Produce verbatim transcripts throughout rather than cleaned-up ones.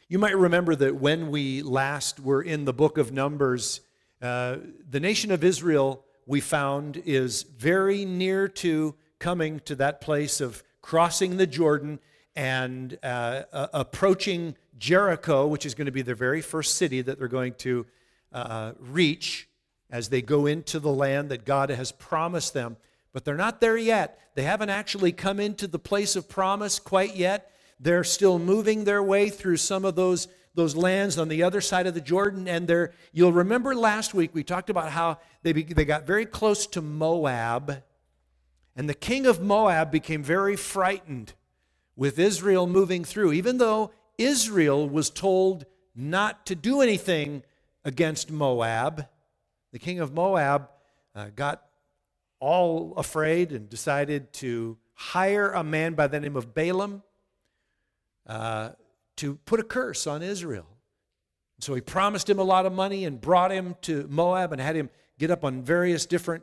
You might remember that when we last were in the book of Numbers, uh, the nation of Israel, we found, is very near to coming to that place of crossing the Jordan and uh, uh, approaching Jericho, which is going to be their very first city that they're going to uh, reach as they go into the land that God has promised them. But they're not there yet. They haven't actually come into the place of promise quite yet. They're still moving their way through some of those, those lands on the other side of the Jordan. And they're, you'll remember last week we talked about how they, be, they got very close to Moab. And the king of Moab became very frightened with Israel moving through, even though Israel was told not to do anything against Moab. The king of Moab uh, got all afraid and decided to hire a man by the name of Balaam uh, to put a curse on Israel. So he promised him a lot of money and brought him to Moab and had him get up on various different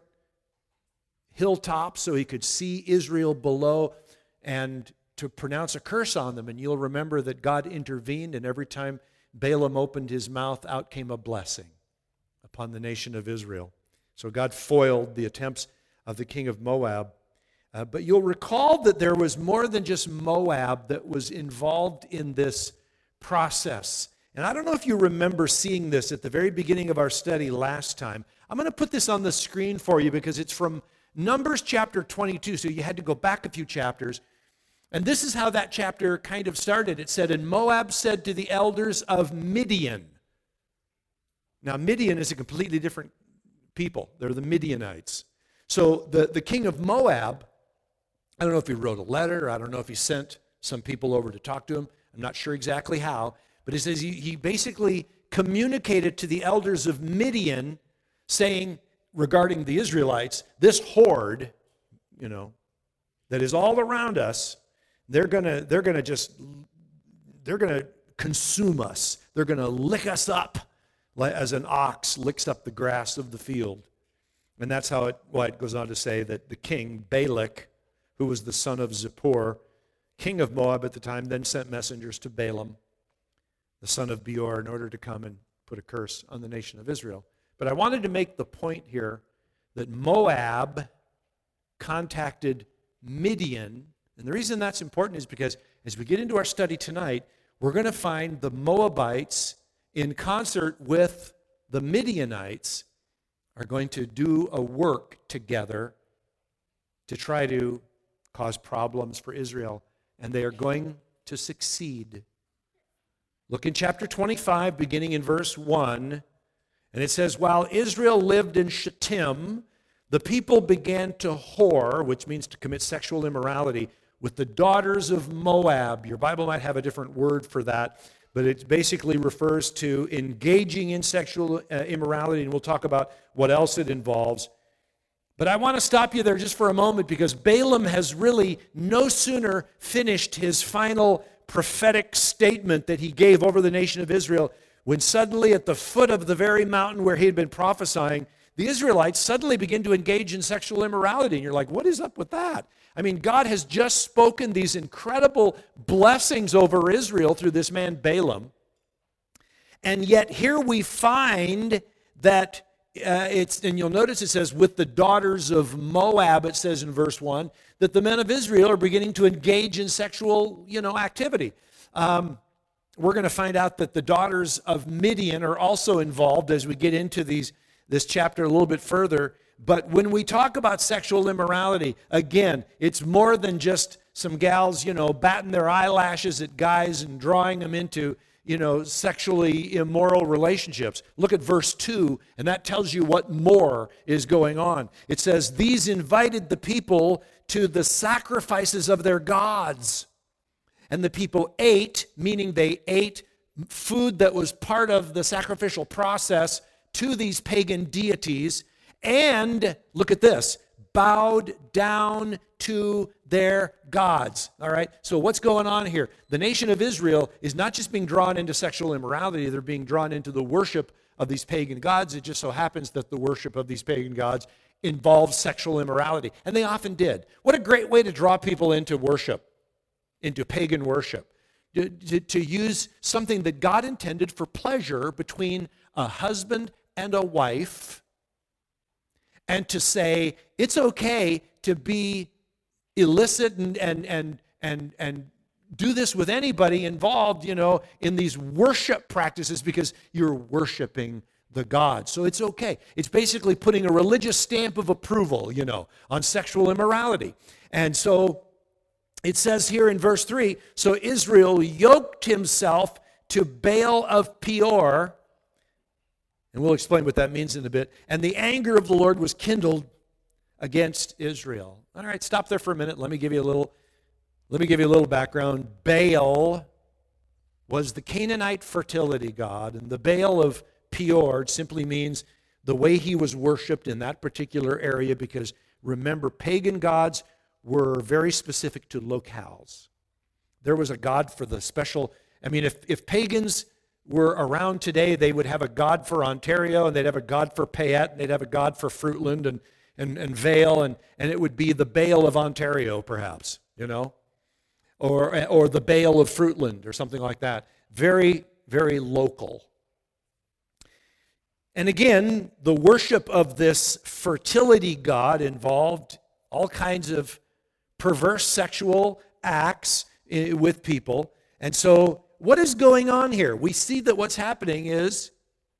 hilltops so he could see Israel below and to pronounce a curse on them. And you'll remember that God intervened, and every time Balaam opened his mouth, out came a blessing upon the nation of Israel. So God foiled the attempts of the king of Moab. Uh, but you'll recall that there was more than just Moab that was involved in this process. And I don't know if you remember seeing this at the very beginning of our study last time. I'm going to put this on the screen for you because it's from Numbers chapter twenty-two, so you had to go back a few chapters. And this is how that chapter kind of started. It said, "And Moab said to the elders of Midian." Now, Midian is a completely different people. They're the Midianites. So the, the king of Moab, I don't know if he wrote a letter. I don't know if he sent some people over to talk to him. I'm not sure exactly how. But it says he, he basically communicated to the elders of Midian saying, regarding the Israelites, this horde, you know, that is all around us, they're gonna, they're gonna just, they're gonna consume us. They're gonna lick us up like as an ox licks up the grass of the field. And that's how it, well, it goes on to say that the king, Balak, who was the son of Zippor, king of Moab at the time, then sent messengers to Balaam, the son of Beor, in order to come and put a curse on the nation of Israel. But I wanted to make the point here that Moab contacted Midian. And the reason that's important is because as we get into our study tonight, we're going to find the Moabites in concert with the Midianites are going to do a work together to try to cause problems for Israel. And they are going to succeed. Look in chapter twenty-five, beginning in verse one. And it says, "While Israel lived in Shittim, the people began to whore," which means to commit sexual immorality, "with the daughters of Moab." Your Bible might have a different word for that, but it basically refers to engaging in sexual uh, immorality, and we'll talk about what else it involves. But I want to stop you there just for a moment because Balaam has really no sooner finished his final prophetic statement that he gave over the nation of Israel when suddenly at the foot of the very mountain where he had been prophesying, the Israelites suddenly begin to engage in sexual immorality. And you're like, what is up with that? I mean, God has just spoken these incredible blessings over Israel through this man Balaam. And yet here we find that uh, it's, and you'll notice it says, with the daughters of Moab, it says in verse one, that the men of Israel are beginning to engage in sexual, you know, activity. Um, We're going to find out that the daughters of Midian are also involved as we get into these this chapter a little bit further. But when we talk about sexual immorality, again, it's more than just some gals, you know, batting their eyelashes at guys and drawing them into, you know, sexually immoral relationships. Look at verse two, and that tells you what more is going on. It says, "These invited the people to the sacrifices of their gods. And the people ate," meaning they ate food that was part of the sacrificial process to these pagan deities, and, look at this, bowed down to their gods. All right, so what's going on here? The nation of Israel is not just being drawn into sexual immorality, they're being drawn into the worship of these pagan gods. It just so happens that the worship of these pagan gods involves sexual immorality, and they often did. What a great way to draw people into worship, into pagan worship. to, to, to use something that God intended for pleasure between a husband and a wife, and to say it's okay to be illicit and and and and and do this with anybody involved, you know, in these worship practices because you're worshiping the God. So it's okay. It's basically putting a religious stamp of approval, you know, on sexual immorality. And so it says here in verse three, so Israel yoked himself to Baal of Peor, and we'll explain what that means in a bit, and the anger of the Lord was kindled against Israel. All right, stop there for a minute. Let me give you a little Let me give you a little background. Baal was the Canaanite fertility god, and the Baal of Peor simply means the way he was worshipped in that particular area, because remember, pagan gods were very specific to locales. There was a god for the special, I mean, if, if pagans were around today, they would have a god for Ontario, and they'd have a god for Payette, and they'd have a god for Fruitland and, and, and Vale, and, and it would be the Baal of Ontario, perhaps, you know? Or, or the Baal of Fruitland or something like that. Very, very local. And again, the worship of this fertility god involved all kinds of perverse sexual acts with people. And so what is going on here? We see that what's happening is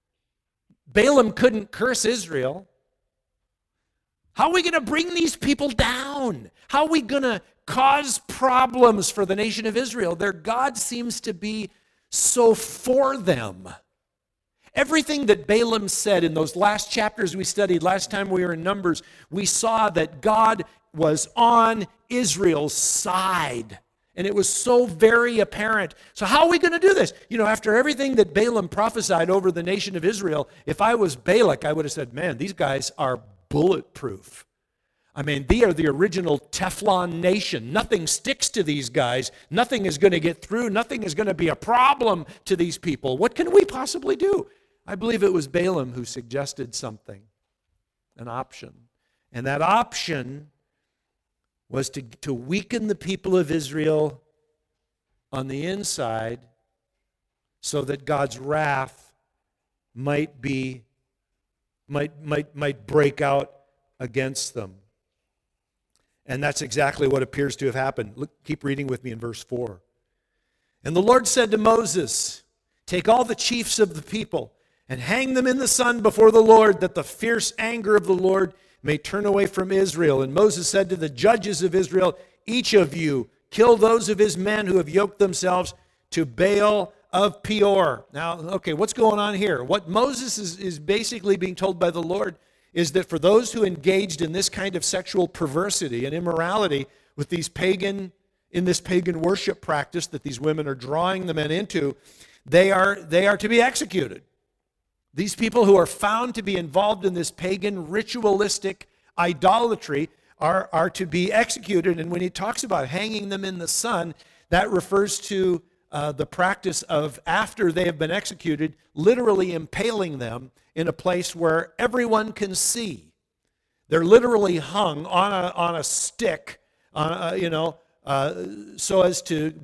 Balaam couldn't curse Israel. How are we going to bring these people down? How are we going to cause problems for the nation of Israel? Their God seems to be so for them. Everything that Balaam said in those last chapters we studied, last time we were in Numbers, we saw that God was on Israel's side. And it was so very apparent. So how are we going to do this? You know, after everything that Balaam prophesied over the nation of Israel, if I was Balak, I would have said, man, these guys are bulletproof. I mean, they are the original Teflon nation. Nothing sticks to these guys. Nothing is going to get through. Nothing is going to be a problem to these people. What can we possibly do? I believe it was Balaam who suggested something, an option. And that option was to, to weaken the people of Israel on the inside so that God's wrath might be, might, might, might break out against them. And that's exactly what appears to have happened. Look, keep reading with me in verse four. And the Lord said to Moses, take all the chiefs of the people and hang them in the sun before the Lord, that the fierce anger of the Lord may turn away from Israel. And Moses said to the judges of Israel, each of you kill those of his men who have yoked themselves to Baal of Peor. Now, okay, what's going on here? What Moses is, is basically being told by the Lord is that for those who engaged in this kind of sexual perversity and immorality with these pagan, in this pagan worship practice that these women are drawing the men into, they are, they are to be executed. These people who are found to be involved in this pagan ritualistic idolatry are, are to be executed. And when he talks about hanging them in the sun, that refers to uh, the practice of, after they have been executed, literally impaling them in a place where everyone can see. They're literally hung on a, on a stick, on a, you know, uh, so as to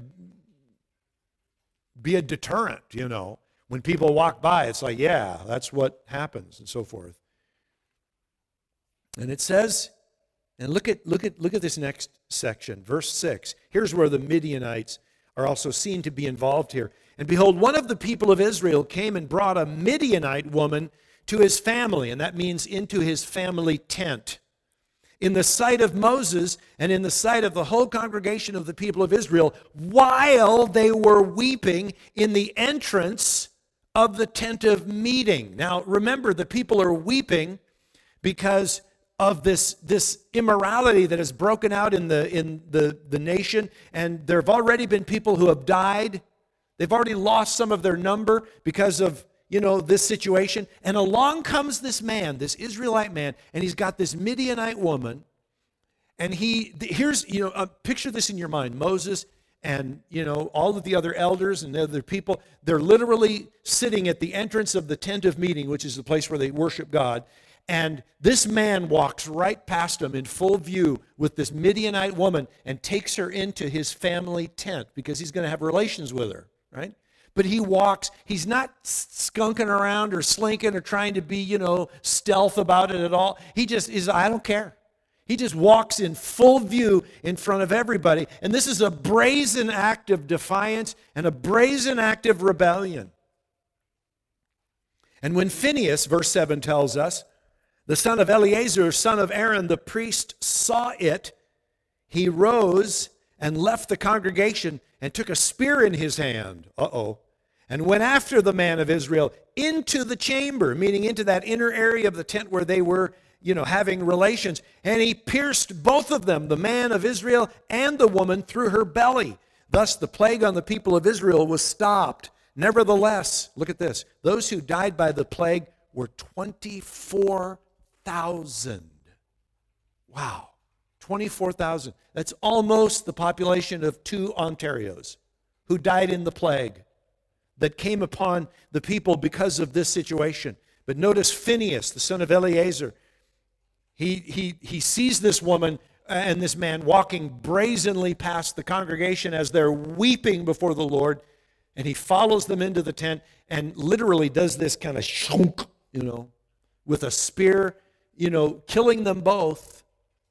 be a deterrent, you know. When people walk by, it's like, yeah, that's what happens, and so forth. And it says, and look at look at look at this next section, verse six. Here's where the Midianites are also seen to be involved here. And behold, one of the people of Israel came and brought a Midianite woman to his family, and that means into his family tent, in the sight of Moses and in the sight of the whole congregation of the people of Israel, while they were weeping in the entrance of the tent of meeting. Now, remember, the people are weeping because of this, this immorality that has broken out in the in the, the nation, and there have already been people who have died. They've already lost some of their number because of, you know, this situation. And along comes this man, this Israelite man, and he's got this Midianite woman. And he, here's, you know, uh, picture this in your mind. Moses and, you know, all of the other elders and the other people, they're literally sitting at the entrance of the tent of meeting, which is the place where they worship God. And this man walks right past him in full view with this Midianite woman and takes her into his family tent because he's going to have relations with her, right? But he walks, he's not skunking around or slinking or trying to be, you know, stealth about it at all. He just is, I don't care. He just walks in full view in front of everybody. And this is a brazen act of defiance and a brazen act of rebellion. And when Phinehas, verse seven tells us, the son of Eleazar, son of Aaron, the priest, saw it, he rose and left the congregation and took a spear in his hand, uh-oh, and went after the man of Israel into the chamber, meaning into that inner area of the tent where they were, you know, having relations. And he pierced both of them, the man of Israel and the woman, through her belly. Thus the plague on the people of Israel was stopped. Nevertheless, look at this, those who died by the plague were twenty-four thousand. Wow, twenty-four thousand. That's almost the population of two Ontarios who died in the plague that came upon the people because of this situation. But notice Phinehas, the son of Eleazar, he, he, he sees this woman and this man walking brazenly past the congregation as they're weeping before the Lord, and he follows them into the tent and literally does this kind of shunk, you know, with a spear, you know, killing them both.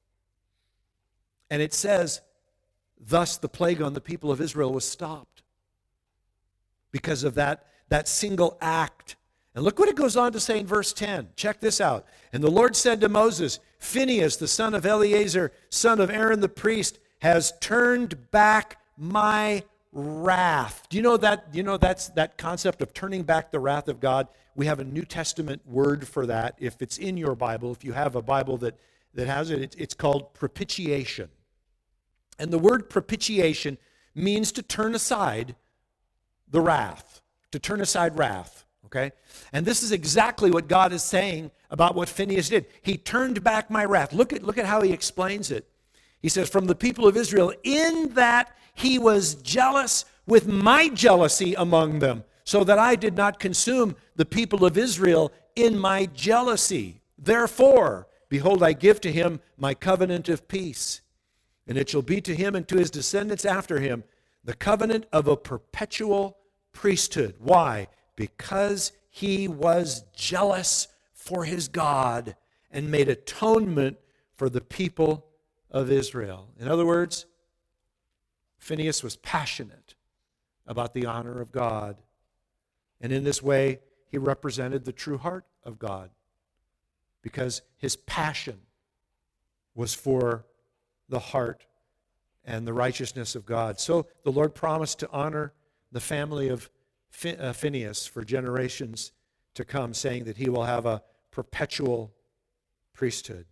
And it says, thus the plague on the people of Israel was stopped because of that, that single act. And look what it goes on to say in verse ten. Check this out. And the Lord said to Moses, Phinehas, the son of Eleazar, son of Aaron the priest, has turned back my wrath. Do you know that? Do you know that's that concept of turning back the wrath of God? We have a New Testament word for that. If it's in your Bible, if you have a Bible that, that has it, it's, it's called propitiation. And the word propitiation means to turn aside the wrath, to turn aside wrath, okay? And this is exactly what God is saying about what Phinehas did. He turned back my wrath. Look at, look at how he explains it. He says, from the people of Israel, in that he was jealous with my jealousy among them, so that I did not consume the people of Israel in my jealousy. Therefore, behold, I give to him my covenant of peace, and it shall be to him and to his descendants after him the covenant of a perpetual priesthood. Why? Because he was jealous for his God and made atonement for the people of Israel. In other words, Phinehas was passionate about the honor of God. And in this way, he represented the true heart of God because his passion was for the heart and the righteousness of God. So the Lord promised to honor the family of Phinehas for generations to come, saying that he will have a perpetual priesthood.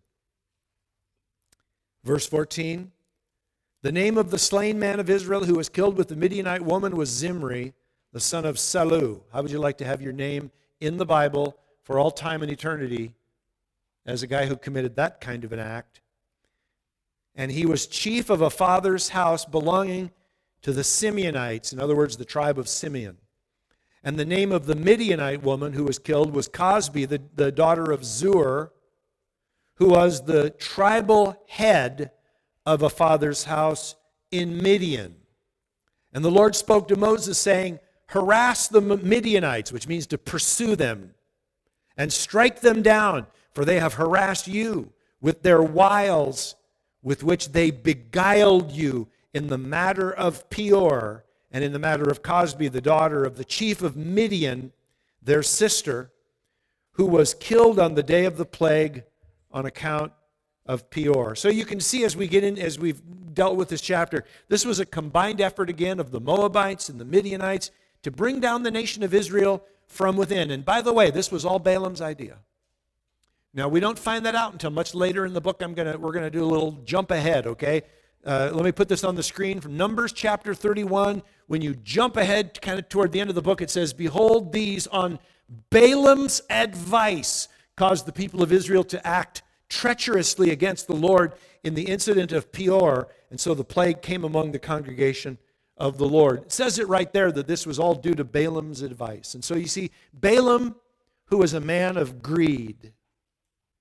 Verse fourteen, the name of the slain man of Israel who was killed with the Midianite woman was Zimri, the son of Salu. How would you like to have your name in the Bible for all time and eternity as a guy who committed that kind of an act? And he was chief of a father's house belonging to the Simeonites, in other words, the tribe of Simeon. And the name of the Midianite woman who was killed was Cosbi, the, the daughter of Zur, who was the tribal head of a father's house in Midian. And the Lord spoke to Moses, saying, harass the Midianites, which means to pursue them, and strike them down, for they have harassed you with their wiles with which they beguiled you in the matter of Peor and in the matter of Cosbi, the daughter of the chief of Midian, their sister, who was killed on the day of the plague on account of Peor. So you can see as we get in, as we've dealt with this chapter, this was a combined effort again of the Moabites and the Midianites to bring down the nation of Israel from within. And by the way, this was all Balaam's idea. Now, we don't find that out until much later in the book. I'm gonna, we're going to do a little jump ahead, okay? Uh, let me put this on the screen from Numbers chapter thirty-one. When you jump ahead kind of toward the end of the book, it says, behold, these on Balaam's advice caused the people of Israel to act treacherously against the Lord in the incident of Peor. And so the plague came among the congregation of the Lord. It says it right there that this was all due to Balaam's advice. And so you see, Balaam, who was a man of greed,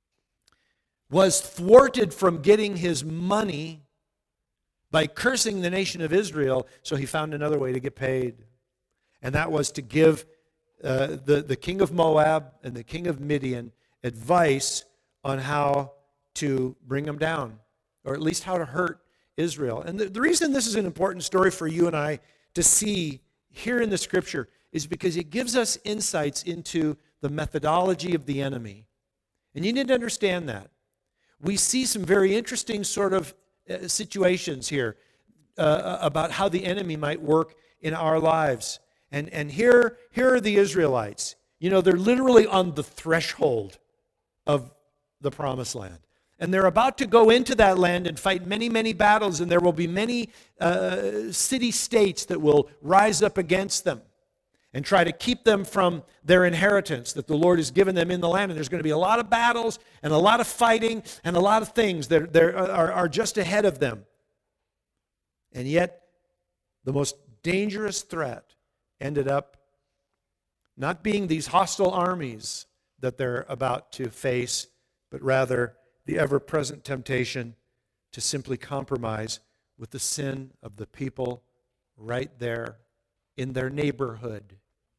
was thwarted from getting his money by cursing the nation of Israel, so he found another way to get paid. And that was to give uh, the, the king of Moab and the king of Midian advice on how to bring them down, or at least how to hurt Israel. And the, the reason this is an important story for you and I to see here in the Scripture is because it gives us insights into the methodology of the enemy. And you need to understand that. We see some very interesting sort of uh, situations here uh, about how the enemy might work in our lives. And, and here, here are the Israelites. You know, they're literally on the threshold of the promised land. And they're about to go into that land and fight many, many battles, and there will be many uh, city-states that will rise up against them and try to keep them from their inheritance that the Lord has given them in the land. And there's going to be a lot of battles and a lot of fighting and a lot of things that are, are, are just ahead of them. And yet, the most dangerous threat ended up not being these hostile armies that they're about to face, but rather the ever-present temptation to simply compromise with the sin of the people right there in their neighborhood.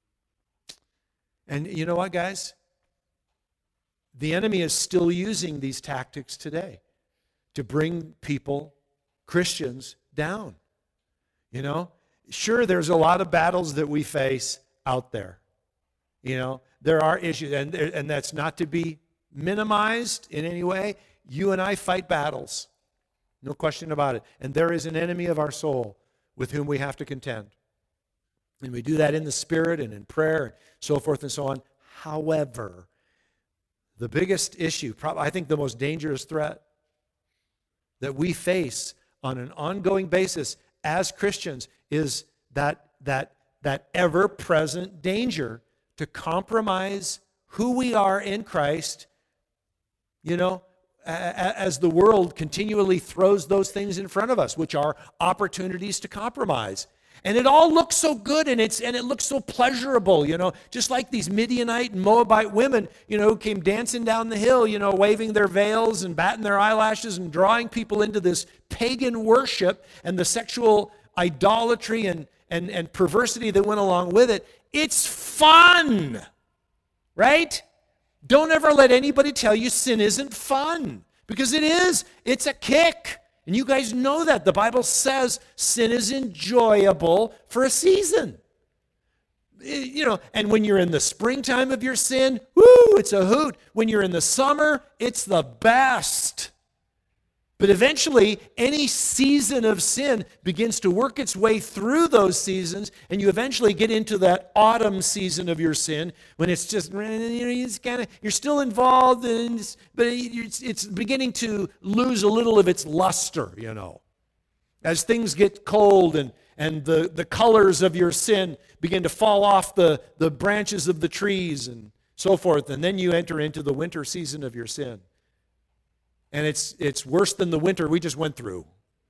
And you know what, guys? The enemy is still using these tactics today to bring people, Christians, down. You know, sure, there's a lot of battles that we face out there. You know, there are issues, and, and that's not to be minimized in any way. You and I fight battles, no question about it. And there is an enemy of our soul with whom we have to contend. And we do that in the Spirit and in prayer and so forth and so on. However, the biggest issue, probably, I think the most dangerous threat that we face on an ongoing basis as Christians is that, that, that ever-present danger to compromise who we are in Christ, you know, as the world continually throws those things in front of us, which are opportunities to compromise. And it all looks so good, and it's and it looks so pleasurable, you know, just like these Midianite and Moabite women, you know, who came dancing down the hill, you know, waving their veils and batting their eyelashes and drawing people into this pagan worship and the sexual idolatry and, and, and perversity that went along with it. It's fun, right? Don't ever let anybody tell you sin isn't fun, because it is. It's a kick. And you guys know that. The Bible says sin is enjoyable for a season. You know, and when you're in the springtime of your sin, woo, it's a hoot. When you're in the summer, it's the best. But eventually, any season of sin begins to work its way through those seasons, and you eventually get into that autumn season of your sin when it's just, you know, it's kind of, you're still involved, in, but it's, it's beginning to lose a little of its luster, you know. As things get cold and, and the, the colors of your sin begin to fall off the, the branches of the trees and so forth, and then you enter into the winter season of your sin. And it's it's worse than the winter we just went through.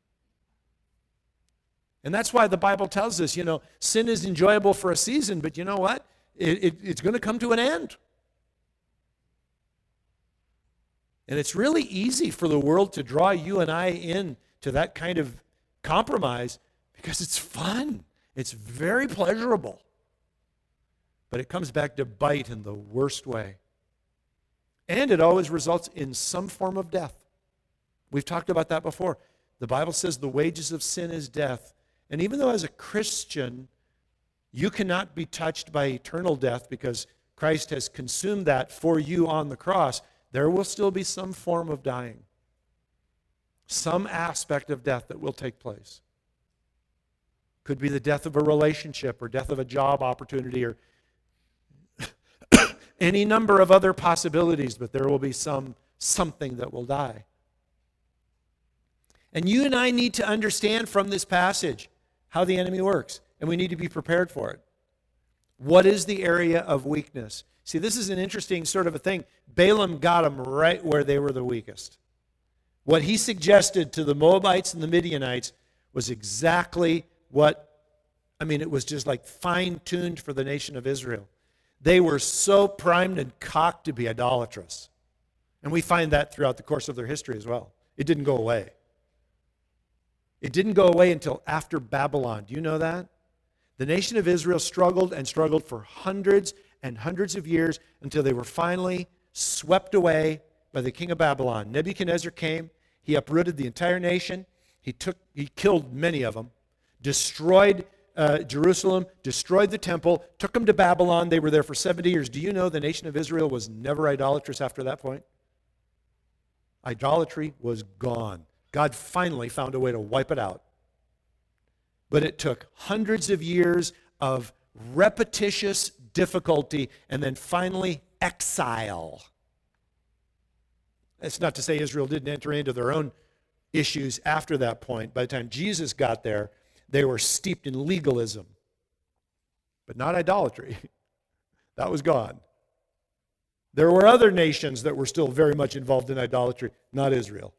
And that's why the Bible tells us, you know, sin is enjoyable for a season, but you know what? It, it, it's going to come to an end. And it's really easy for the world to draw you and I in to that kind of compromise because it's fun. It's very pleasurable. But it comes back to bite in the worst way. And it always results in some form of death. We've talked about that before. The Bible says the wages of sin is death. And even though as a Christian, you cannot be touched by eternal death because Christ has consumed that for you on the cross, there will still be some form of dying. Some aspect of death that will take place. Could be the death of a relationship or death of a job opportunity or any number of other possibilities, but there will be some something that will die. And you and I need to understand from this passage how the enemy works, and we need to be prepared for it. What is the area of weakness? See, this is an interesting sort of a thing. Balaam got them right where they were the weakest. What he suggested to the Moabites and the Midianites was exactly what, I mean, it was just like fine-tuned for the nation of Israel. They were so primed and cocked to be idolatrous. And we find that throughout the course of their history as well. It didn't go away. It didn't go away until after Babylon. Do you know that? The nation of Israel struggled and struggled for hundreds and hundreds of years until they were finally swept away by the king of Babylon. Nebuchadnezzar came. He uprooted the entire nation. He took, he killed many of them, destroyed uh, Jerusalem, destroyed the temple, took them to Babylon. They were there for seventy years. Do you know the nation of Israel was never idolatrous after that point? Idolatry was gone. God finally found a way to wipe it out. But it took hundreds of years of repetitious difficulty and then finally exile. That's not to say Israel didn't enter into their own issues after that point. By the time Jesus got there, they were steeped in legalism, but not idolatry. That was gone. There were other nations that were still very much involved in idolatry, not Israel.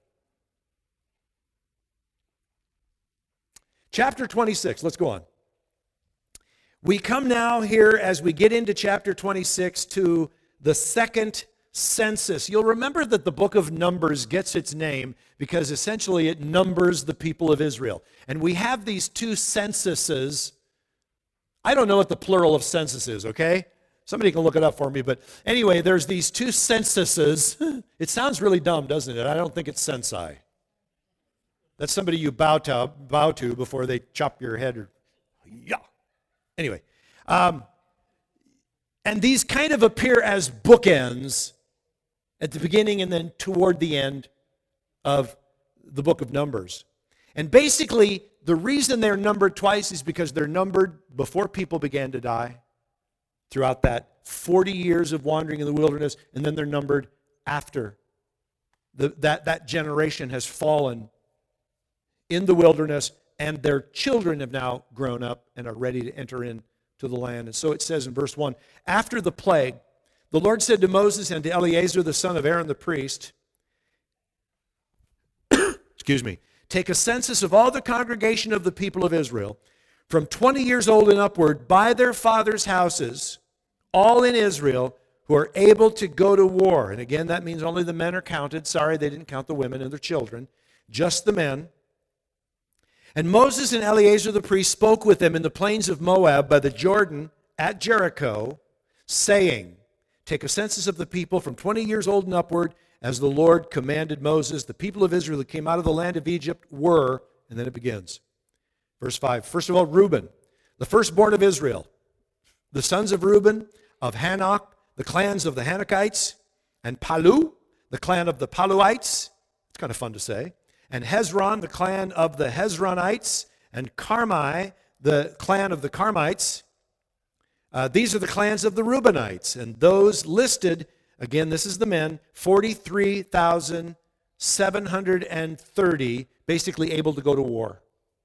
Chapter twenty-six, let's go on. We come now here as we get into chapter twenty-six to the second census. You'll remember that the book of Numbers gets its name because essentially it numbers the people of Israel. And we have these two censuses. I don't know what the plural of census is, okay? Somebody can look it up for me. But anyway, there's these two censuses. It sounds really dumb, doesn't it? I don't think it's censi. That's somebody you bow to, bow to before they chop your head. Or, yeah. Anyway. Um, and these kind of appear as bookends at the beginning and then toward the end of the book of Numbers. And basically, the reason they're numbered twice is because they're numbered before people began to die throughout that forty years of wandering in the wilderness, and then they're numbered after the, that, that generation has fallen in the wilderness, and their children have now grown up and are ready to enter into the land. And so it says in verse one, after the plague, the Lord said to Moses and to Eleazar, the son of Aaron the priest, excuse me, take a census of all the congregation of the people of Israel, from twenty years old and upward, by their fathers' houses, all in Israel, who are able to go to war. And again, that means only the men are counted. Sorry, they didn't count the women and their children, just the men. And Moses and Eleazar the priest spoke with them in the plains of Moab by the Jordan at Jericho, saying, take a census of the people from twenty years old and upward, as the Lord commanded Moses. The people of Israel that came out of the land of Egypt were, and then it begins. Verse five, first of all, Reuben, the firstborn of Israel, the sons of Reuben, of Hanok, the clans of the Hanokites, and Palu, the clan of the Paluites. It's kind of fun to say. And Hezron, the clan of the Hezronites, and Carmi, the clan of the Carmites. Uh, these are the clans of the Reubenites, and those listed, again, this is the men, forty-three thousand seven hundred thirty, basically able to go to war.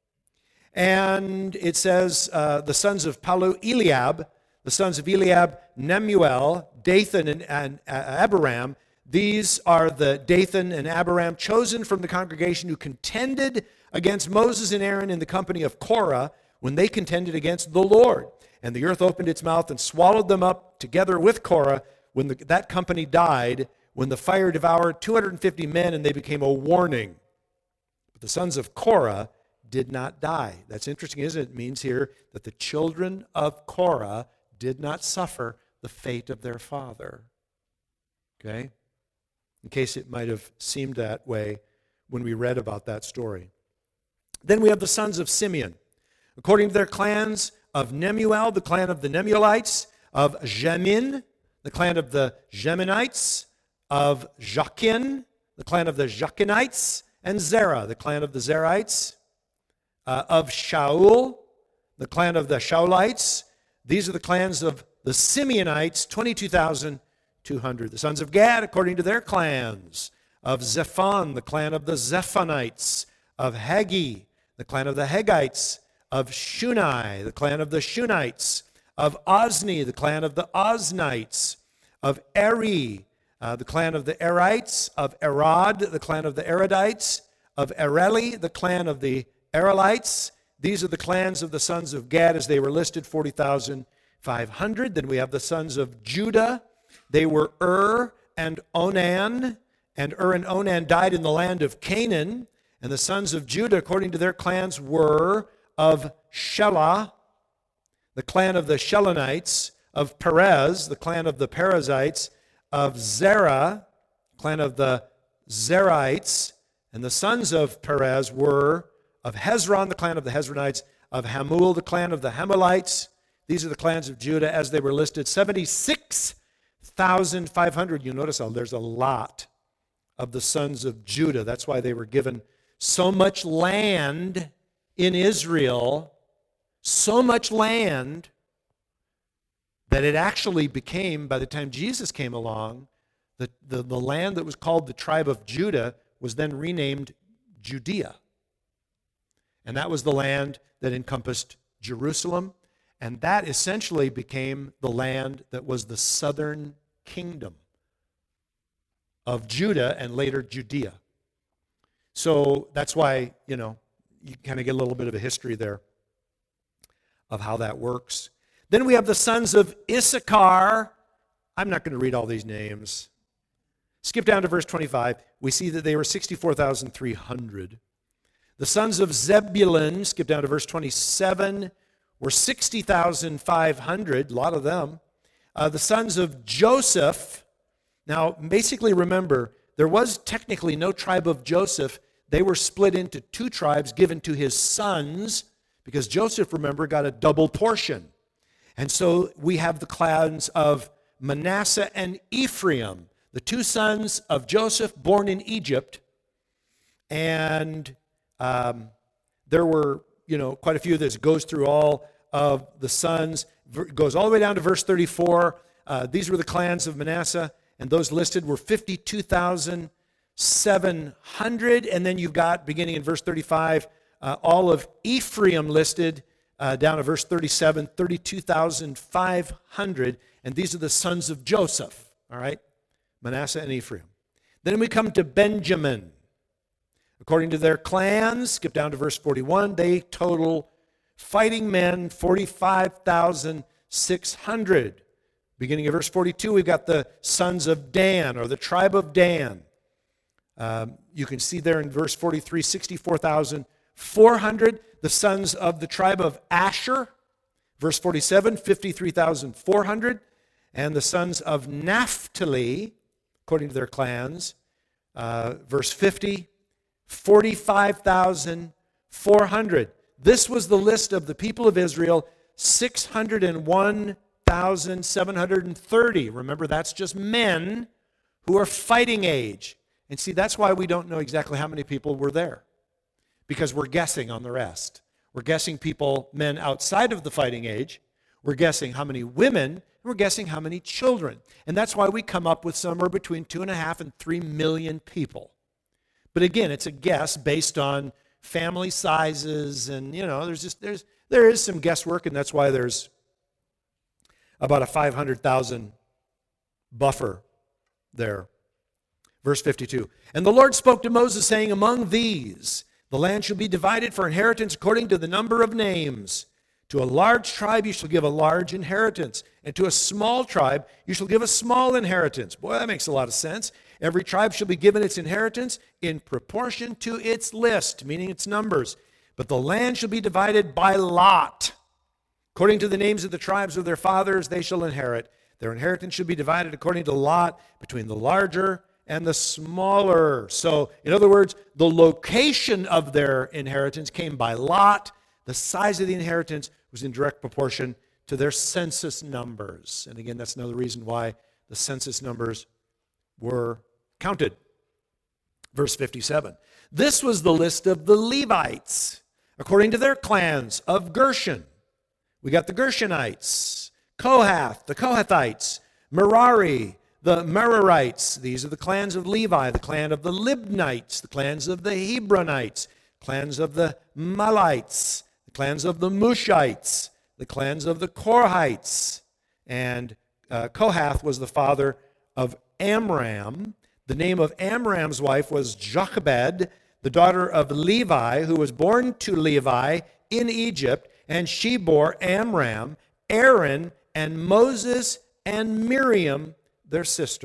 And it says uh, the sons of Palu, Eliab, the sons of Eliab, Nemuel, Dathan, and, and uh, Abiram. These are the Dathan and Abiram, chosen from the congregation who contended against Moses and Aaron in the company of Korah when they contended against the Lord. And the earth opened its mouth and swallowed them up together with Korah when the, that company died, when the fire devoured two hundred fifty men and they became a warning. But the sons of Korah did not die. That's interesting, isn't it? It means here that the children of Korah did not suffer the fate of their father. Okay? In case it might have seemed that way when we read about that story. Then we have the sons of Simeon. According to their clans, of Nemuel, the clan of the Nemuelites, of Jamin, the clan of the Jaminites, of Jachin, the clan of the Jachinites, and Zerah, the clan of the Zerites, uh, of Shaul, the clan of the Shaulites. These are the clans of the Simeonites, twenty-two thousand two hundred. The sons of Gad, according to their clans, of Zephon, the clan of the Zephonites, of Hagi, the clan of the Haggites, of Shunai, the clan of the Shunites, of Ozni, the clan of the Oznites, of Eri, uh, the clan of the Erites, of Erod, the clan of the Erodites, of Ereli, the clan of the Erelites. These are the clans of the sons of Gad as they were listed, forty thousand five hundred. Then we have the sons of Judah. They were Ur and Onan. and Ur and Onan died in the land of Canaan. And the sons of Judah, according to their clans, were of Shelah, the clan of the Shelonites, of Perez, the clan of the Perizzites, of Zerah, clan of the Zerites. And the sons of Perez were of Hezron, the clan of the Hezronites, of Hamul, the clan of the Hamulites. These are the clans of Judah as they were listed, seventy-six thousand five hundred. You notice how there's a lot of the sons of Judah. That's why they were given so much land in Israel, so much land that it actually became, by the time Jesus came along, the, the, the land that was called the tribe of Judah was then renamed Judea. And that was the land that encompassed Jerusalem, and that essentially became the land that was the southern kingdom of Judah and later Judea. So that's why, you know, you kind of get a little bit of a history there of how that works. Then we have the sons of Issachar. I'm not going to read all these names. Skip down to verse twenty-five. We see that they were sixty-four thousand three hundred. The sons of Zebulun, skip down to verse twenty-seven, were sixty thousand five hundred, a lot of them. Uh, the sons of Joseph, now basically remember, there was technically no tribe of Joseph. They were split into two tribes given to his sons, because Joseph, remember, got a double portion. And so we have the clans of Manasseh and Ephraim, the two sons of Joseph born in Egypt. And um, there were, you know, quite a few. This goes through all of the sons. It goes all the way down to verse thirty-four. Uh, these were the clans of Manasseh, and those listed were fifty-two thousand seven hundred. And then you've got, beginning in verse thirty-five, uh, all of Ephraim listed uh, down to verse thirty-seven, thirty-two thousand five hundred. And these are the sons of Joseph, all right? Manasseh and Ephraim. Then we come to Benjamin. According to their clans, skip down to verse forty-one, they total fighting men forty-five thousand six hundred. Beginning of verse forty-two, we've got the sons of Dan, or the tribe of Dan. Um, you can see there in verse forty-three, sixty-four thousand four hundred. The sons of the tribe of Asher, verse forty-seven, fifty-three thousand four hundred. And the sons of Naphtali, according to their clans, uh, verse fifty, forty-five thousand four hundred. This was the list of the people of Israel, six hundred one thousand seven hundred thirty. Remember, that's just men who are fighting age. And see, that's why we don't know exactly how many people were there, because we're guessing on the rest. We're guessing people, men outside of the fighting age. We're guessing how many women, and we're guessing how many children. And that's why we come up with somewhere between two and a half and three million people. But again, it's a guess based on family sizes, and you know, there's just there's there is some guesswork, and that's why there's about a five hundred thousand buffer there. Verse fifty-two. And the Lord spoke to Moses, saying, among these the land shall be divided for inheritance according to the number of names. To a large tribe you shall give a large inheritance, and to a small tribe you shall give a small inheritance. Boy, that makes a lot of sense. Every tribe shall be given its inheritance in proportion to its list, meaning its numbers. But the land shall be divided by lot. According to the names of the tribes of their fathers, they shall inherit. Their inheritance should be divided according to lot between the larger and the smaller. So, in other words, the location of their inheritance came by lot. The size of the inheritance was in direct proportion to their census numbers. And again, that's another reason why the census numbers were counted. Verse fifty-seven. This was the list of the Levites, according to their clans of Gershon. We got the Gershonites, Kohath, the Kohathites, Merari, the Merarites. These are the clans of Levi, the clan of the Libnites, the clans of the Hebronites, clans of the Malites, the clans of the Mushites, the clans of the Korhites. And uh, Kohath was the father of Amram. The name of Amram's wife was Jochebed, the daughter of Levi, who was born to Levi in Egypt, and she bore Amram, Aaron, and Moses and Miriam, their sister.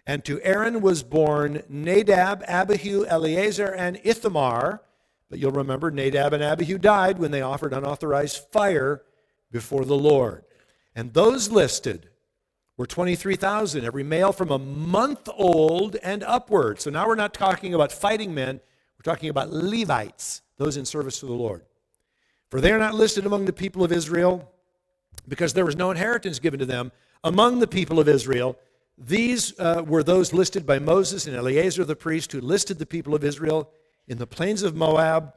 And to Aaron was born Nadab, Abihu, Eleazar, and Ithamar. But you'll remember Nadab and Abihu died when they offered unauthorized fire before the Lord. And those listed were twenty-three thousand, every male from a month old and upward. So now we're not talking about fighting men. We're talking about Levites, those in service to the Lord. For they are not listed among the people of Israel, because there was no inheritance given to them among the people of Israel. These uh, were those listed by Moses and Eleazar the priest, who listed the people of Israel in the plains of Moab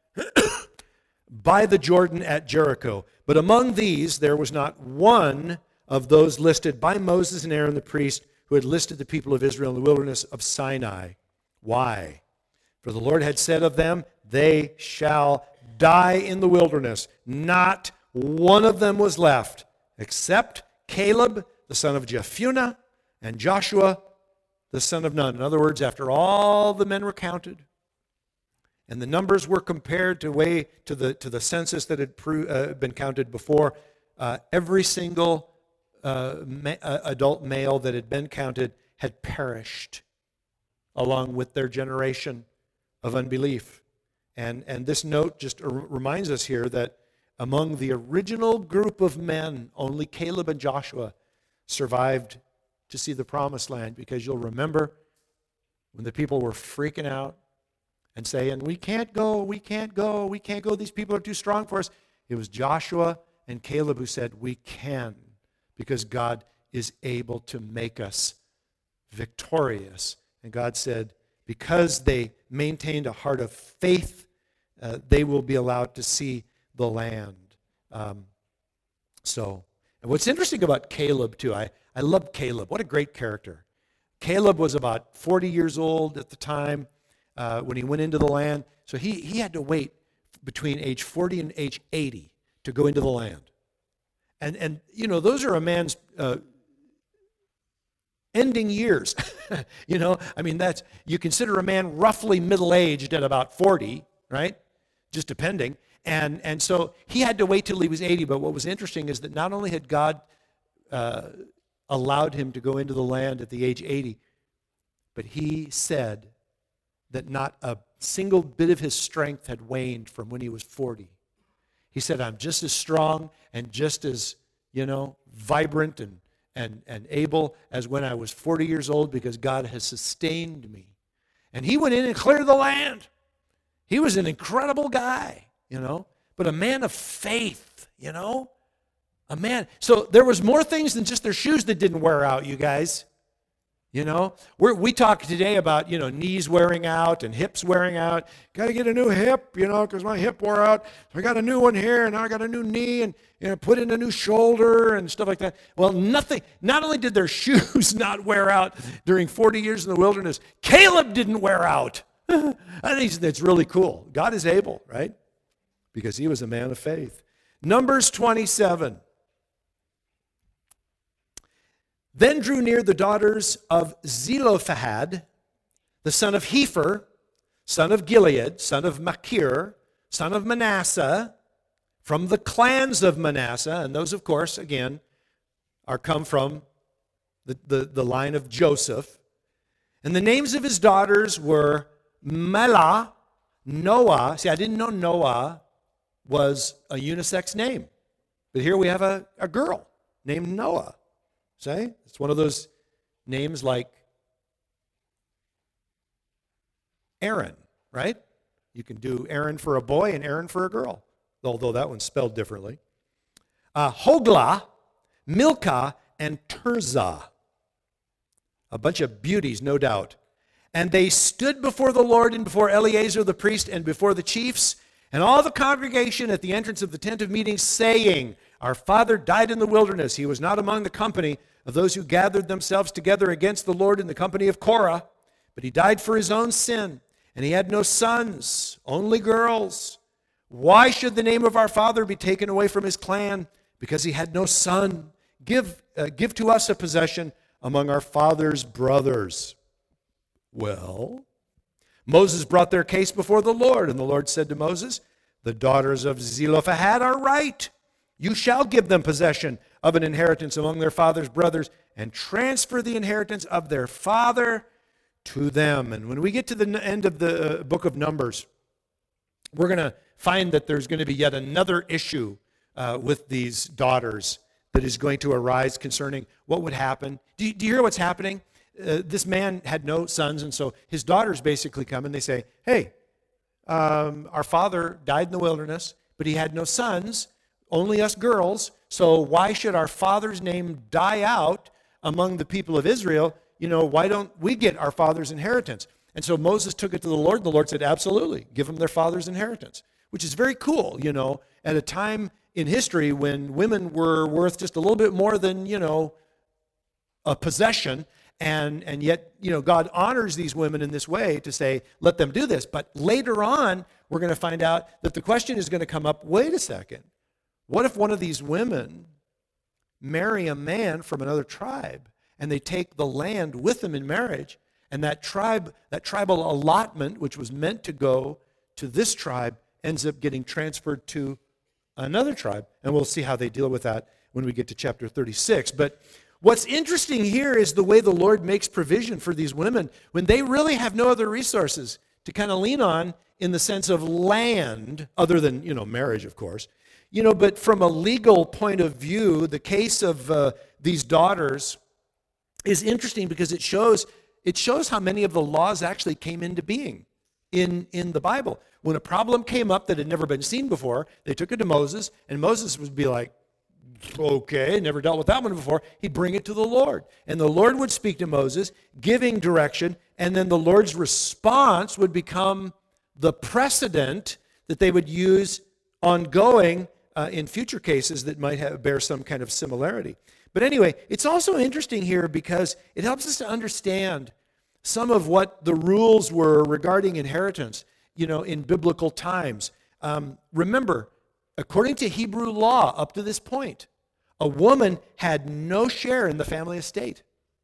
by the Jordan at Jericho. But among these there was not one of those listed by Moses and Aaron the priest, who had listed the people of Israel in the wilderness of Sinai. Why? For the Lord had said of them, they shall die in the wilderness. Not one of them was left, except Caleb, the son of Jephunneh, and Joshua, the son of Nun. In other words, after all the men were counted, and the numbers were compared to way to the to the census that had pro, uh, been counted before, uh, every single uh, ma- uh, adult male that had been counted had perished, along with their generation of unbelief. And and this note just r- reminds us here that among the original group of men, only Caleb and Joshua survived to see the promised land, because you'll remember when the people were freaking out and saying, we can't go, we can't go, we can't go, these people are too strong for us. It was Joshua and Caleb who said, we can, because God is able to make us victorious. And God said, because they maintained a heart of faith, uh, they will be allowed to see the land. Um, so, and what's interesting about Caleb, too, I, I love Caleb. What a great character. Caleb was about forty years old at the time uh, when he went into the land. So he, he had to wait between age forty and age eighty to go into the land. And, and you know, those are a man's uh, ending years. You know, I mean, that's, you consider a man roughly middle-aged at about forty, right? Just depending. And, and so he had to wait till he was eighty. But what was interesting is that not only had God uh, allowed him to go into the land at the age eighty, but he said that not a single bit of his strength had waned from when he was forty. He said, I'm just as strong and just as, you know, vibrant and, and, and able as when I was forty years old, because God has sustained me. And he went in and cleared the land. He was an incredible guy, you know, but a man of faith, you know, a man. So there was more things than just their shoes that didn't wear out, you guys. You know, We're, we talk today about, you know, knees wearing out and hips wearing out. Got to get a new hip, you know, because my hip wore out. So I got a new one here, and now I got a new knee, and, you know, put in a new shoulder and stuff like that. Well, nothing, not only did their shoes not wear out during forty years in the wilderness, Caleb didn't wear out. I think that's really cool. God is able, right? Because he was a man of faith. Numbers twenty-seven. Then drew near the daughters of Zelophehad, the son of Hepher, son of Gilead, son of Machir, son of Manasseh, from the clans of Manasseh. And those, of course, again, are come from the, the, the line of Joseph. And the names of his daughters were Melah, Noah. See, I didn't know Noah was a unisex name. But here we have a, a girl named Noah. See? It's one of those names like Aaron, right? You can do Aaron for a boy and Aaron for a girl, although that one's spelled differently. Uh, Hoglah, Milcah, and Tirzah. A bunch of beauties, no doubt. And they stood before the Lord and before Eleazar the priest and before the chiefs and all the congregation at the entrance of the tent of meeting, saying, our father died in the wilderness. He was not among the company of those who gathered themselves together against the Lord in the company of Korah, but he died for his own sin, and he had no sons, only girls. Why should the name of our father be taken away from his clan? Because he had no son. Give, uh, give to us a possession among our father's brothers. Well, Moses brought their case before the Lord, and the Lord said to Moses, the daughters of Zelophehad are right. You shall give them possession of an inheritance among their father's brothers and transfer the inheritance of their father to them. And when we get to the end of the book of Numbers, we're going to find that there's going to be yet another issue uh, with these daughters that is going to arise concerning what would happen. Do you, do you hear what's happening? Uh, this man had no sons, and so his daughters basically come and they say, hey, um, our father died in the wilderness, but he had no sons, only us girls, so why should our father's name die out among the people of Israel? You know, why don't we get our father's inheritance? And so Moses took it to the Lord, and the Lord said, absolutely, give them their father's inheritance, which is very cool, you know, at a time in history when women were worth just a little bit more than, you know, a possession. And and yet, you know, God honors these women in this way to say, let them do this. But later on, we're going to find out that the question is going to come up, wait a second, what if one of these women marry a man from another tribe and they take the land with them in marriage, and that tribe, that tribal allotment, which was meant to go to this tribe, ends up getting transferred to another tribe? And we'll see how they deal with that when we get to chapter thirty-six. But what's interesting here is the way the Lord makes provision for these women when they really have no other resources to kind of lean on in the sense of land, other than, you know, marriage, of course. You know, but from a legal point of view, the case of uh, these daughters is interesting because it shows it shows how many of the laws actually came into being in, in the Bible. When a problem came up that had never been seen before, they took it to Moses, and Moses would be like, okay, never dealt with that one before. He'd bring it to the Lord. And the Lord would speak to Moses, giving direction, and then the Lord's response would become the precedent that they would use ongoing uh, in future cases that might have, bear some kind of similarity. But anyway, it's also interesting here because it helps us to understand some of what the rules were regarding inheritance, you know, in biblical times. Um, remember, according to Hebrew law, up to this point, a woman had no share in the family estate.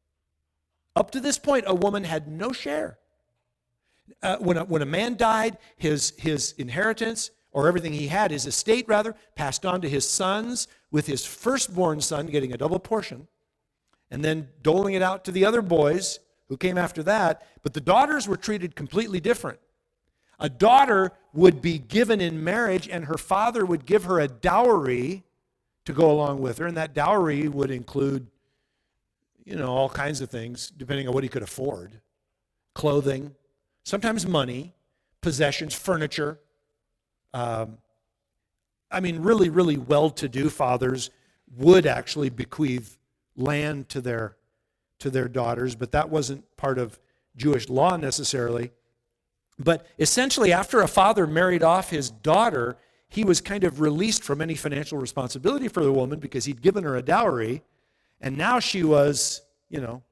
Up to this point, a woman had no share. Uh, when, a, when a man died, his, his inheritance, or everything he had, his estate rather, passed on to his sons, with his firstborn son getting a double portion, and then doling it out to the other boys who came after that. But the daughters were treated completely different. A daughter would be given in marriage, and her father would give her a dowry to go along with her, and that dowry would include, you know, all kinds of things, depending on what he could afford. Clothing, sometimes money, possessions, furniture. Um, I mean, really, really well-to-do fathers would actually bequeath land to their, to their daughters, but that wasn't part of Jewish law necessarily. But essentially, after a father married off his daughter, he was kind of released from any financial responsibility for the woman because he'd given her a dowry, and now she was, you know,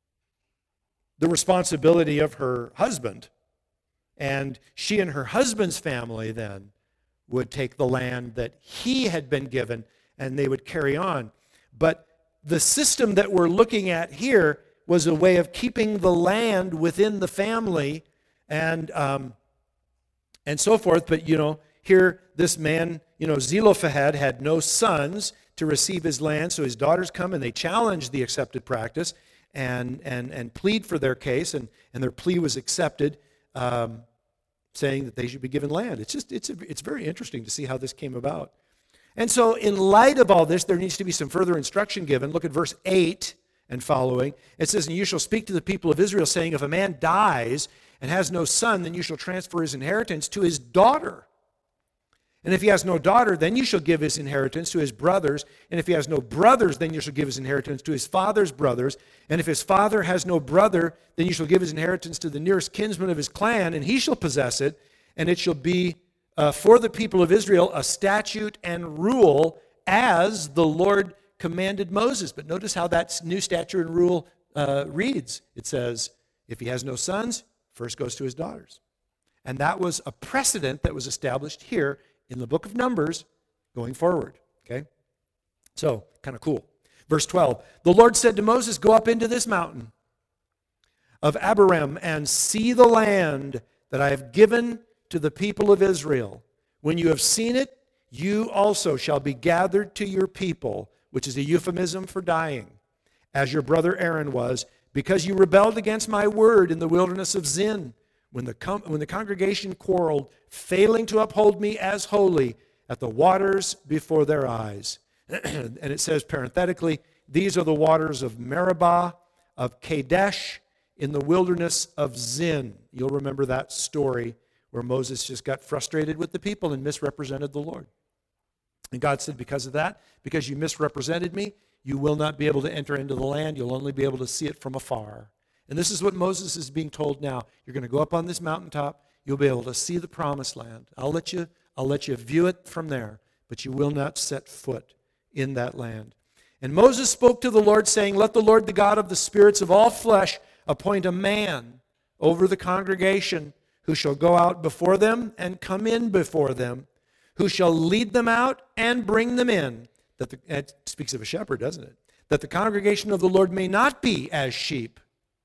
the responsibility of her husband. And she and her husband's family then would take the land that he had been given, and they would carry on. But the system that we're looking at here was a way of keeping the land within the family and um, and so forth. But, you know, here this man, you know, Zelophehad had no sons to receive his land, so his daughters come and they challenge the accepted practice and and and plead for their case, and, and their plea was accepted, um, saying that they should be given land. It's just, it's, a, it's very interesting to see how this came about. And so in light of all this, there needs to be some further instruction given. Look at verse eight and following. It says, and you shall speak to the people of Israel, saying, if a man dies and has no son, then you shall transfer his inheritance to his daughter. And if he has no daughter, then you shall give his inheritance to his brothers. And if he has no brothers, then you shall give his inheritance to his father's brothers. And if his father has no brother, then you shall give his inheritance to the nearest kinsman of his clan, and he shall possess it. And it shall be uh, for the people of Israel a statute and rule as the Lord commanded Moses. But notice how that new statute and rule uh, reads. It says, if he has no sons, first goes to his daughters. And that was a precedent that was established here in the book of Numbers going forward, okay? So, kind of cool. Verse twelve, the Lord said to Moses, go up into this mountain of Abiram and see the land that I have given to the people of Israel. When you have seen it, you also shall be gathered to your people which is a euphemism for dying, as your brother Aaron was, because you rebelled against my word in the wilderness of Zin, when the, com- when the congregation quarreled, failing to uphold me as holy at the waters before their eyes. And it says parenthetically, these are the waters of Meribah, of Kadesh, in the wilderness of Zin. You'll remember that story where Moses just got frustrated with the people and misrepresented the Lord. And God said, because of that, because you misrepresented me, you will not be able to enter into the land. You'll only be able to see it from afar. And this is what Moses is being told now. You're going to go up on this mountaintop. You'll be able to see the promised land. I'll let you, I'll let you view it from there, but you will not set foot in that land. And Moses spoke to the Lord, saying, let the Lord, the God of the spirits of all flesh, appoint a man over the congregation who shall go out before them and come in before them, who shall lead them out and bring them in. That the, it speaks of a shepherd, doesn't it? That the congregation of the Lord may not be as sheep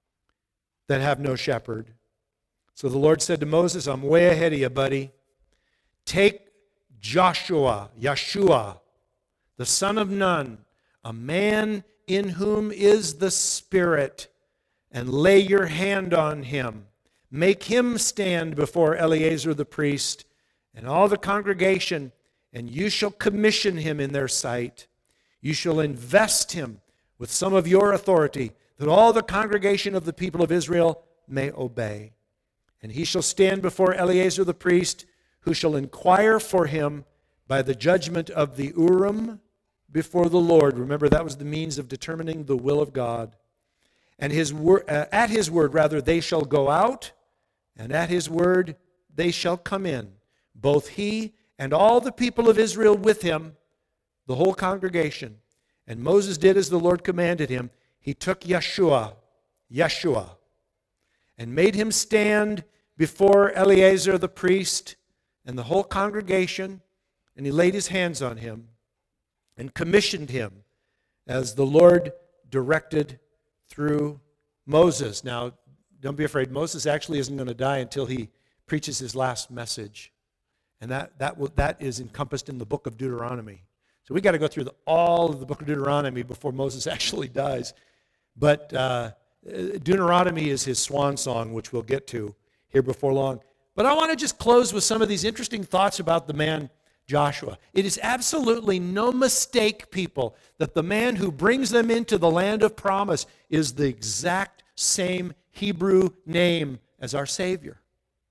that have no shepherd. So the Lord said to Moses, I'm way ahead of you, buddy. Take Joshua, Yeshua, the son of Nun, a man in whom is the Spirit, and lay your hand on him. Make him stand before Eleazar the priest and all the congregation, and you shall commission him in their sight. You shall invest him with some of your authority, that all the congregation of the people of Israel may obey. And he shall stand before Eleazar the priest, who shall inquire for him by the judgment of the Urim before the Lord. Remember, that was the means of determining the will of God. And his wor- uh, at his word, rather, they shall go out, and at his word they shall come in, both he and all the people of Israel with him, the whole congregation. And Moses did as the Lord commanded him. He took Yeshua, Yeshua, and made him stand before Eleazar the priest and the whole congregation, and he laid his hands on him and commissioned him as the Lord directed through Moses. Now, don't be afraid. Moses actually isn't going to die until he preaches his last message. And that, that, will, that is encompassed in the book of Deuteronomy. So we got to go through the, all of the book of Deuteronomy before Moses actually dies. But uh, Deuteronomy is his swan song, which we'll get to here before long. But I want to just close with some of these interesting thoughts about the man Joshua. It is absolutely no mistake, people, that the man who brings them into the land of promise is the exact same Hebrew name as our Savior.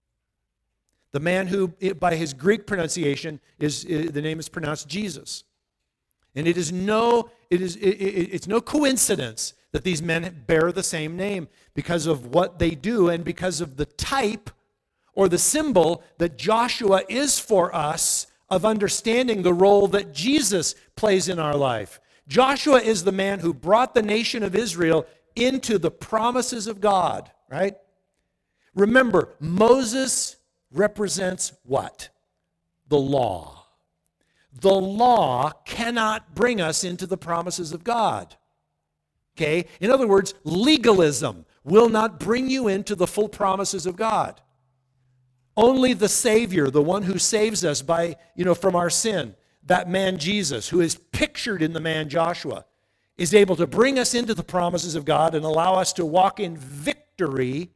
The man who, by his Greek pronunciation, is, is the name is pronounced Jesus. And it is no, it is, it, it, it's no coincidence that these men bear the same name because of what they do and because of the type or the symbol that Joshua is for us of understanding the role that Jesus plays in our life. Joshua is the man who brought the nation of Israel into the promises of God, right? Remember, Moses represents what? The law. The law cannot bring us into the promises of God. Okay? In other words, legalism will not bring you into the full promises of God. Only the Savior, the one who saves us by, you know, from our sin, that man Jesus, who is pictured in the man Joshua, is able to bring us into the promises of God and allow us to walk in victory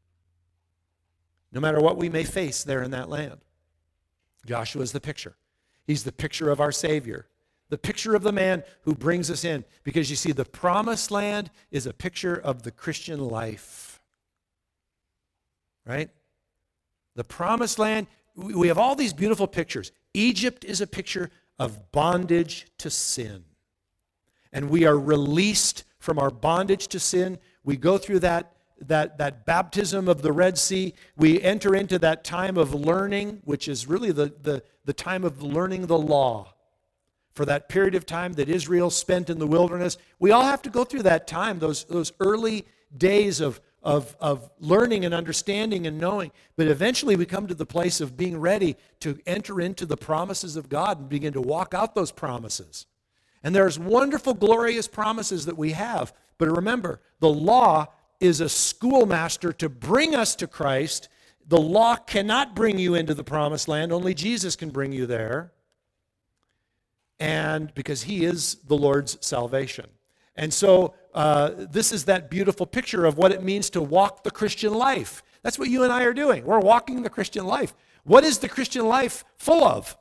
no matter what we may face there in that land. Joshua is the picture. He's the picture of our Savior, the picture of the man who brings us in. Because you see, the promised land is a picture of the Christian life. Right? The promised land, we have all these beautiful pictures. Egypt is a picture of bondage to sin. And we are released from our bondage to sin. We go through that, that, that baptism of the Red Sea. We enter into that time of learning, which is really the, the, the time of learning the law. For that period of time that Israel spent in the wilderness, we all have to go through that time, those, those early days of Of, of learning and understanding and knowing. But eventually we come to the place of being ready to enter into the promises of God and begin to walk out those promises. And there's wonderful, glorious promises that we have. But remember, the law is a schoolmaster to bring us to Christ. The law cannot bring you into the promised land. Only Jesus can bring you there. and because he is the Lord's salvation. And so uh, this is that beautiful picture of what it means to walk the Christian life. That's what you and I are doing. We're walking the Christian life. What is the Christian life full of?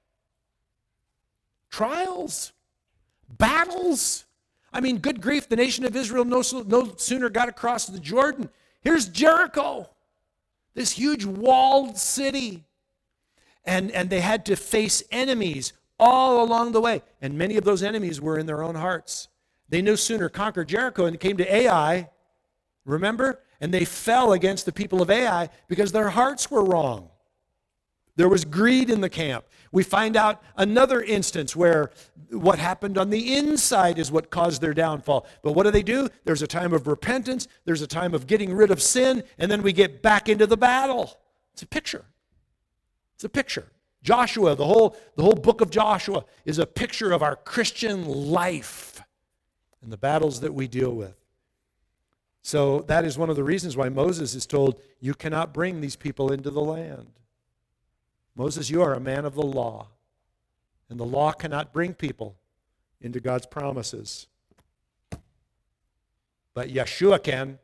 Trials, battles. I mean, good grief, the nation of Israel no, no sooner got across the Jordan. Here's Jericho, this huge walled city. And, and they had to face enemies all along the way. And many of those enemies were in their own hearts. They no sooner conquered Jericho and came to Ai, remember? And they fell against the people of Ai because their hearts were wrong. There was greed in the camp. We find out another instance where what happened on the inside is what caused their downfall. But what do they do? There's a time of repentance. There's a time of getting rid of sin. And then we get back into the battle. It's a picture. It's a picture. Joshua, the whole, the whole book of Joshua is a picture of our Christian life and the battles that we deal with. So that is one of the reasons why Moses is told, you cannot bring these people into the land. Moses, you are a man of the law, and the law cannot bring people into God's promises. But Yeshua can.